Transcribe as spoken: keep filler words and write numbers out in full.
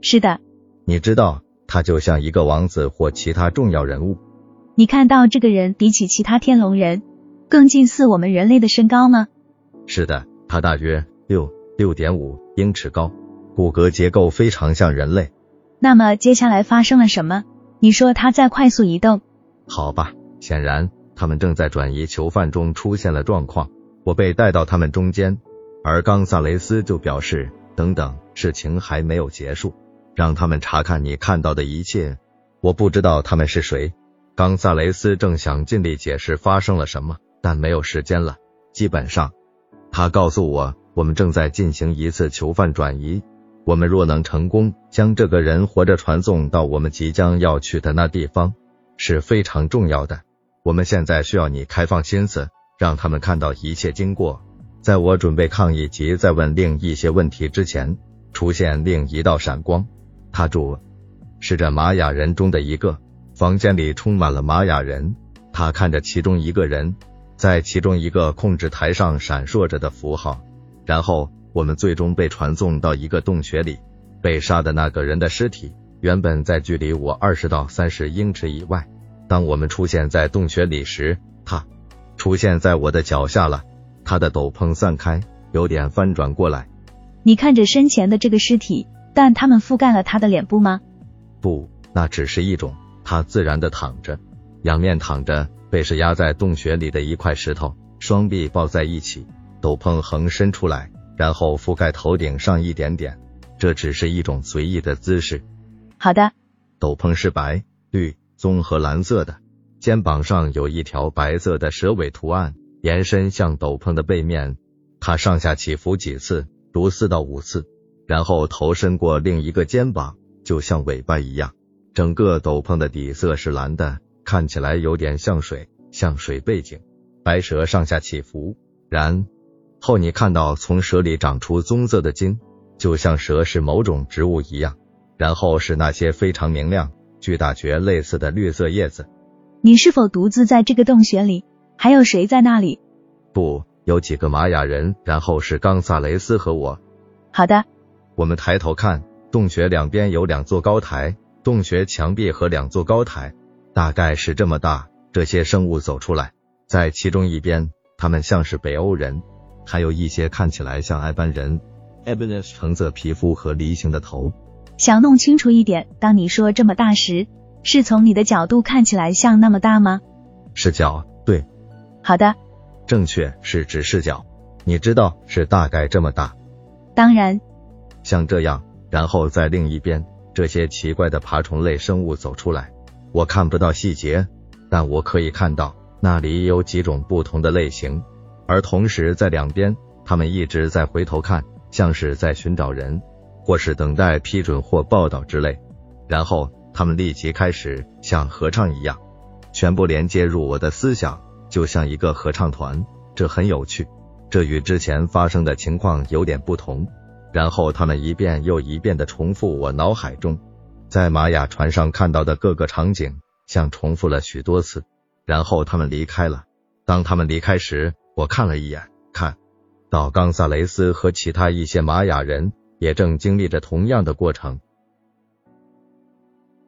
是的。 你知道，他就像一个王子或其他重要人物。 你看到这个人比起其他天龙人更近似我们人类的身高吗？ 是的，他大约六 六点五英尺高，骨骼结构非常像人类。 那么接下来发生了什么？你说他在快速移动。 好吧，显然他们正在转移囚犯中出现了状况，我被带到他们中间，而冈萨雷斯就表示，等等，事情还没有结束，让他们查看你看到的一切。我不知道他们是谁。冈萨雷斯正想尽力解释发生了什么，但没有时间了。基本上，他告诉我，我们正在进行一次囚犯转移，我们若能成功将这个人活着传送到我们即将要去的那地方，是非常重要的。我们现在需要你开放心思，让他们看到一切经过。在我准备抗议及再问另一些问题之前，出现另一道闪光。他主是这玛雅人中的一个，房间里充满了玛雅人。他看着其中一个人，在其中一个控制台上闪烁着的符号，然后我们最终被传送到一个洞穴里。被杀的那个人的尸体原本在距离我二十到三十英尺以外。当我们出现在洞穴里时，他出现在我的脚下了。他的斗篷散开，有点翻转过来。 你看着身前的这个尸体，但他们覆盖了他的脸部吗？ 不，那只是一种。他自然地躺着，仰面躺着，背是压在洞穴里的一块石头，双臂抱在一起，斗篷横伸出来，然后覆盖头顶上一点点。这只是一种随意的姿势。 好的。 斗篷是白、绿、棕和蓝色的，肩膀上有一条白色的蛇尾图案，延伸向斗篷的背面。它上下起伏几次，如四到五次，然后头伸过另一个肩膀，就像尾巴一样。整个斗篷的底色是蓝的，看起来有点像水，像水背景。白蛇上下起伏，然后你看到从蛇里长出棕色的筋，就像蛇是某种植物一样。然后是那些非常明亮、巨大蕨类似的绿色叶子。 你是否独自在这个洞穴里？还有谁在那里？ 不，有几个玛雅人，然后是冈萨雷斯和我。 好的。 我们抬头看，洞穴两边有两座高台，洞穴墙壁和两座高台，大概是这么大。这些生物走出来，在其中一边，他们像是北欧人，还有一些看起来像埃班人，橙色皮肤和梨形的头。 想弄清楚一点，当你说这么大时，是从你的角度看起来像那么大吗？ 视角，对。 好的。 正确，是指视角。你知道是大概这么大。 当然。 像这样，然后在另一边，这些奇怪的爬虫类生物走出来。我看不到细节，但我可以看到那里有几种不同的类型，而同时在两边，他们一直在回头看，像是在寻找人，或是等待批准或报道之类。然后他们立即开始像合唱一样，全部连接入我的思想，就像一个合唱团。这很有趣，这与之前发生的情况有点不同。然后他们一遍又一遍地重复我脑海中在玛雅船上看到的各个场景，像重复了许多次。然后他们离开了。当他们离开时，我看了一眼，看到冈萨雷斯和其他一些玛雅人也正经历着同样的过程。